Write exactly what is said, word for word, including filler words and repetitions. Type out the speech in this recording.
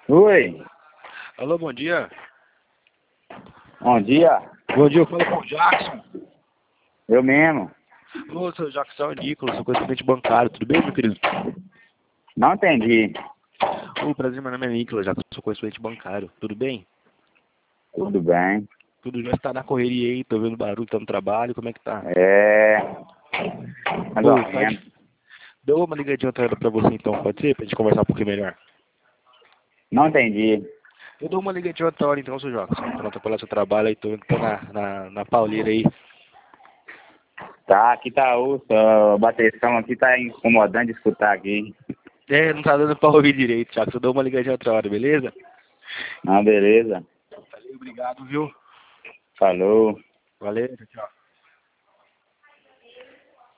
Oi, Alô, bom dia. bom dia. Bom dia, eu falo com o Jackson. Eu mesmo. Ô, seu Jackson, é o Nicolas, sou correspondente bancário, tudo bem, meu querido? Não entendi. Ô, prazer, meu nome é Nicolas, Jackson, sou correspondente bancário, tudo bem? Tudo bem. Tudo já está na correria aí, tô vendo barulho, tá no trabalho, como é que tá? É. Mais Ô, ou tá menos. de... Dou uma ligadinha outra hora pra você então, pode ser? Pra gente conversar um pouquinho melhor. Não entendi. Eu dou uma ligadinha outra hora então, seu Jackson, pra não atrapalhar seu trabalho aí, tô vendo que tá na, na, na pauleira aí. Tá, aqui tá o a bateção aqui tá incomodando de escutar aqui. É, não tá dando pra ouvir direito, Jackson, eu dou uma ligadinha outra hora, beleza? Não, beleza. Valeu, obrigado, viu? Falou. Valeu, tchau.